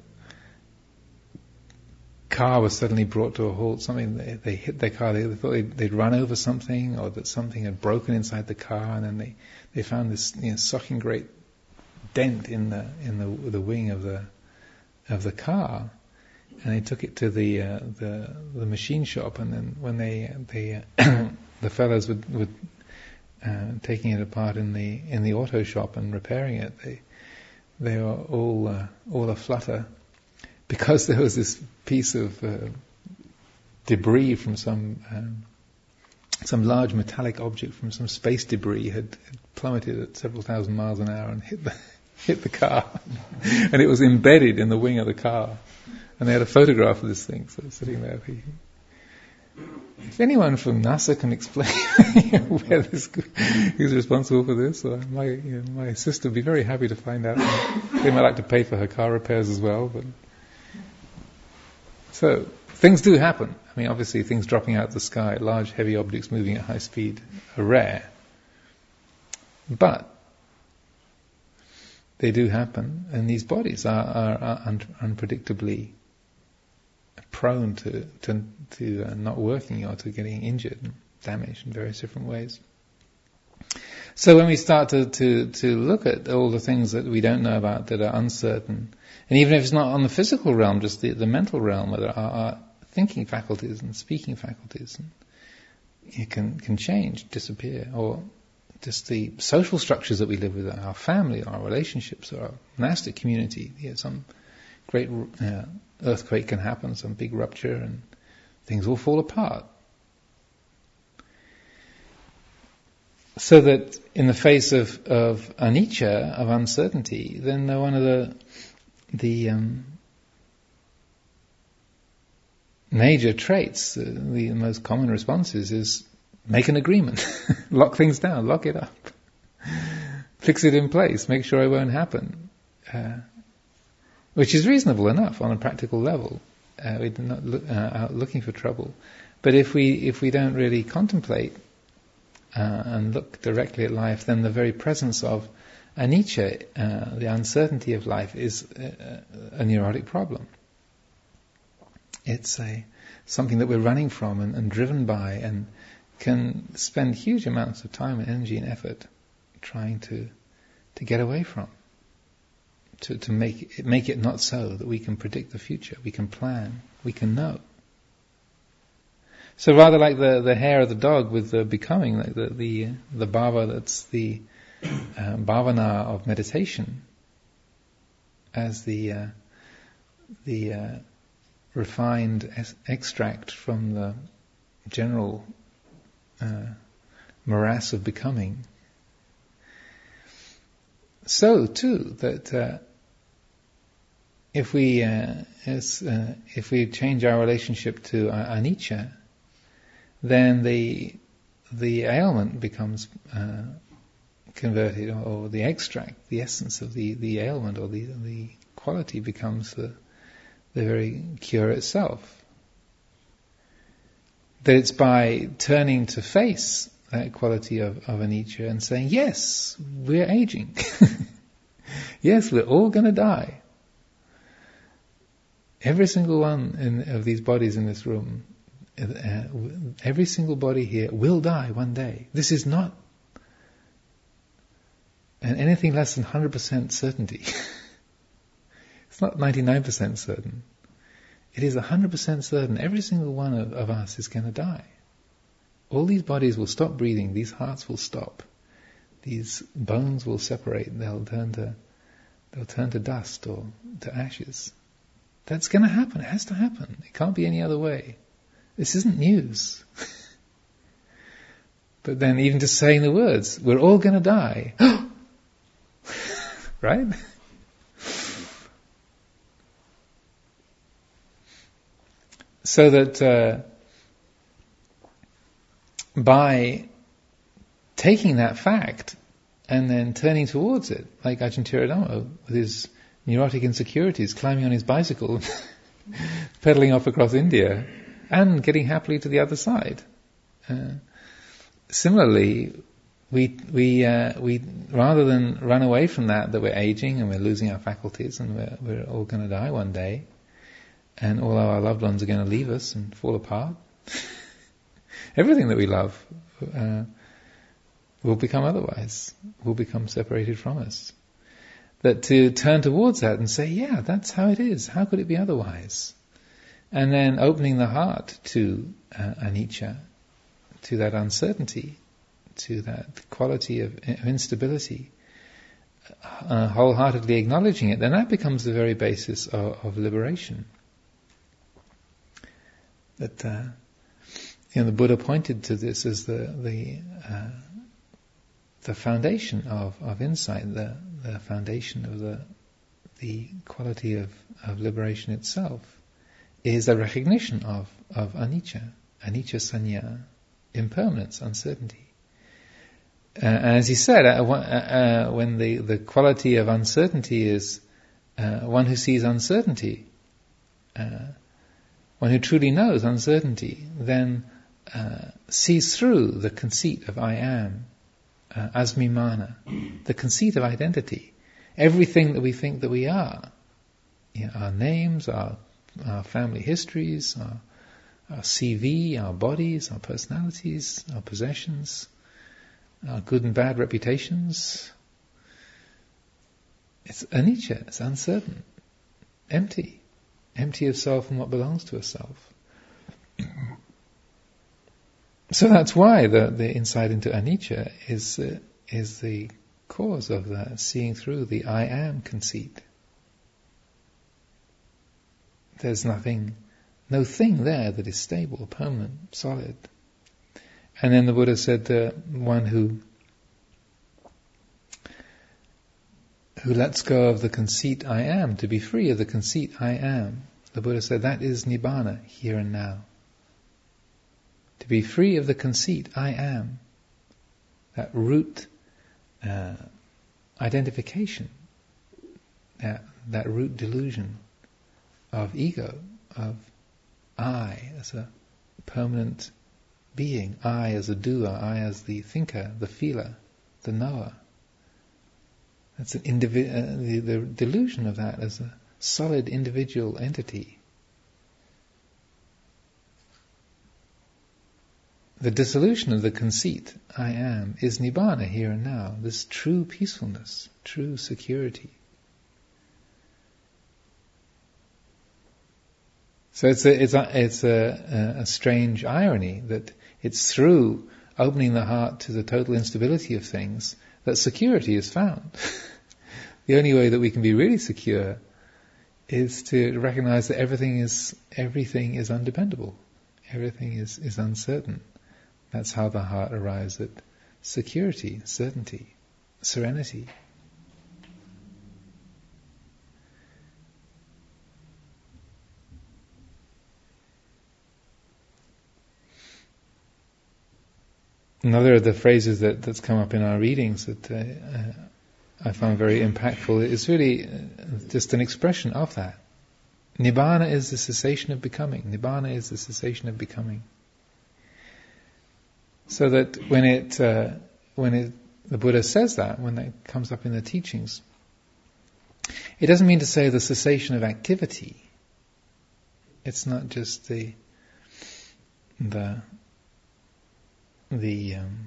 car was suddenly brought to a halt. Something, they, they hit their car, they, they thought they'd, they'd run over something, or that something had broken inside the car, and then they They found this, you know, sucking great dent in the in the the wing of the of the car, and they took it to the uh, the the machine shop. And then when they they uh, the fellows would would uh, taking it apart in the in the auto shop and repairing it, they they were all uh, all aflutter because there was this piece of uh, debris from some. Um, Some large metallic object from some space debris had, had plummeted at several thousand miles an hour and hit the hit the car, and it was embedded in the wing of the car. And they had a photograph of this thing, so it's sitting there. If anyone from NASA can explain where this, who's responsible for this, or my you know, my sister would be very happy to find out. They might like to pay for her car repairs as well. But so things do happen. I mean, obviously things dropping out of the sky, large heavy objects moving at high speed, are rare. But they do happen, and these bodies are, are, are un- unpredictably prone to to, to uh, not working, or to getting injured and damaged in various different ways. So when we start to, to, to look at all the things that we don't know about that are uncertain, and even if it's not on the physical realm, just the, the mental realm, whether our, our thinking faculties and speaking faculties, and it can can change, disappear, or just the social structures that we live with, our family, our relationships, our monastic community. You know, some great uh, earthquake can happen, some big rupture, and things all fall apart. So that in the face of of anicca, of uncertainty, then one of the the um, major traits, uh, the most common responses is make an agreement, lock things down, lock it up, fix it in place, make sure it won't happen, uh, which is reasonable enough on a practical level. Uh, we're not look, uh, out looking for trouble, but if we if we don't really contemplate uh, and look directly at life, then the very presence of anicca, uh, the uncertainty of life, is a, a neurotic problem. It's a something that we're running from and, and driven by, and can spend huge amounts of time and energy and effort trying to to get away from, to to make it, make it not so that we can predict the future, we can plan, we can know. So rather like the, the hair of the dog with the becoming, like the the, the bhava, that's the uh, bhavana of meditation, as the uh, the uh, refined es- extract from the general uh, morass of becoming. So too that uh, if we uh, as, uh, if we change our relationship to uh, anicca, then the the ailment becomes uh, converted, or, or the extract, the essence of the, the ailment, or the the quality becomes the the very cure itself. That it's by turning to face that quality of, of anicca and saying, yes, we're aging. Yes, we're all going to die. Every single one in, of these bodies in this room, uh, every single body here will die one day. This is not and anything less than one hundred percent certainty. It's not ninety-nine percent certain. It is one hundred percent certain every single one of, of us is going to die. All these bodies will stop breathing, these hearts will stop, these bones will separate, they'll turn to they'll turn to dust or to ashes. That's going to happen, it has to happen. It can't be any other way. This isn't news. But then even just saying the words, we're all going to die. Right? So that uh, by taking that fact and then turning towards it, like Ajahn Tirudhammo with his neurotic insecurities, climbing on his bicycle, pedaling off across India, and getting happily to the other side. Uh, similarly, we we uh, we rather than run away from that, that we're aging and we're losing our faculties and we're we're all going to die one day, and all our loved ones are going to leave us and fall apart. Everything that we love uh, will become otherwise, will become separated from us. That to turn towards that and say, yeah, that's how it is. How could it be otherwise? And then opening the heart to uh, anicca, to that uncertainty, to that quality of instability, uh, wholeheartedly acknowledging it, then that becomes the very basis of, of liberation. That uh, you know, the Buddha pointed to this as the the uh, the foundation of, of insight, the the foundation of the the quality of, of liberation itself is a recognition of of anicca, anicca sanya, impermanence, uncertainty. Uh, and as he said, uh, uh, when the, the quality of uncertainty is uh, one who sees uncertainty, uh, one who truly knows uncertainty, then uh, sees through the conceit of I am, uh, asmimana, the conceit of identity, everything that we think that we are, you know, our names, our, our family histories, our, our C V, our bodies, our personalities, our possessions, our good and bad reputations. It's anicca, it's uncertain, empty, empty of self and what belongs to a self. So that's why the, the insight into anicca is uh, is the cause of the seeing through the I am conceit. There's nothing, no thing there that is stable, permanent, solid. And then the Buddha said the one who who lets go of the conceit I am, to be free of the conceit I am, the Buddha said that is nibbana, here and now. To be free of the conceit I am, that root uh, identification, that, that root delusion of ego, of I as a permanent being, I as a doer, I as the thinker, the feeler, the knower. That's an indivi- uh, the, the delusion of that as a solid individual entity. The dissolution of the conceit, I am, is nibbana here and now, this true peacefulness, true security. So it's a, it's a, it's a, a strange irony that it's through opening the heart to the total instability of things that security is found. The only way that we can be really secure is to recognize that everything is everything is undependable, everything is, is uncertain. That's how the heart arrives at security, certainty, serenity. Another of the phrases that, that's come up in our readings that uh, uh, I found very impactful is really uh, just an expression of that. Nibbana is the cessation of becoming. Nibbana is the cessation of becoming. So that when it, uh, when it, the Buddha says that, when that comes up in the teachings, it doesn't mean to say the cessation of activity. It's not just the the the um,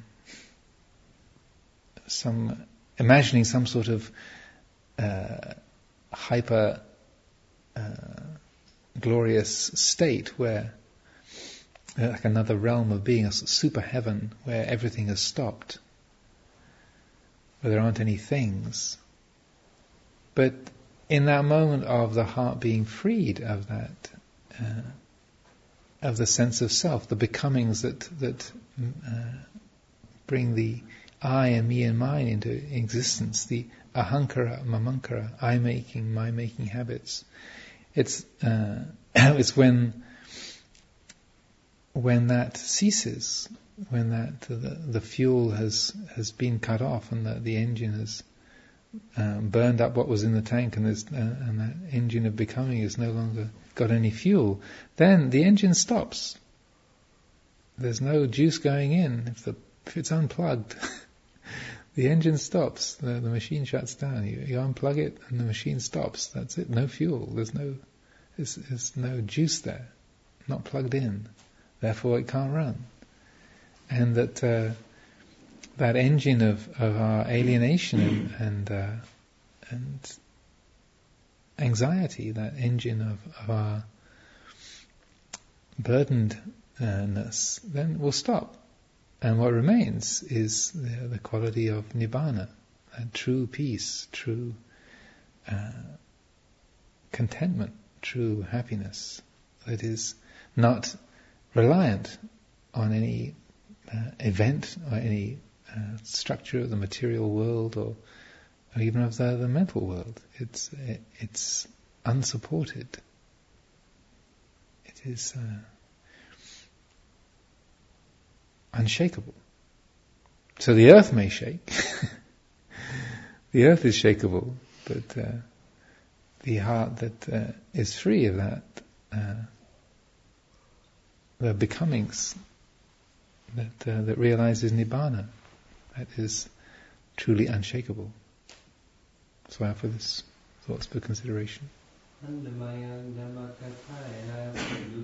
some imagining some sort of uh, hyper uh, glorious state where uh, like another realm of being, a super heaven where everything has stopped, where there aren't any things. But in that moment of the heart being freed of that, uh, of the sense of self, the becomings that that uh, bring the I and me and mine into existence, the ahankara, mamankara, I-making, my-making habits. It's uh, it's when when that ceases, when that the, the fuel has has been cut off and the, the engine has um, burned up what was in the tank, and there's uh, and that engine of becoming has no longer got any fuel, then the engine stops. There's no juice going in. If the if it's unplugged, the engine stops. The, the machine shuts down. You, you unplug it, and the machine stops. That's it. No fuel. There's no there's, there's no juice there. Not plugged in. Therefore, it can't run. And that uh, that engine of, of our alienation and and, uh, and anxiety, that engine of, of our burdenedness, then will stop. And what remains is the, the quality of nibbana, that true peace, true uh, contentment, true happiness that is not reliant on any uh, event or any uh, structure of the material world or, or even of the, the mental world. It's it, it's unsupported. It is uh, unshakable. So the earth may shake. The earth is shakeable, but uh, the heart that uh, is free of that, uh, the becomings that uh, that realizes nibbana, that is truly unshakable. So I offer this thoughts for consideration. ท่านธรรมยังธรรมกถา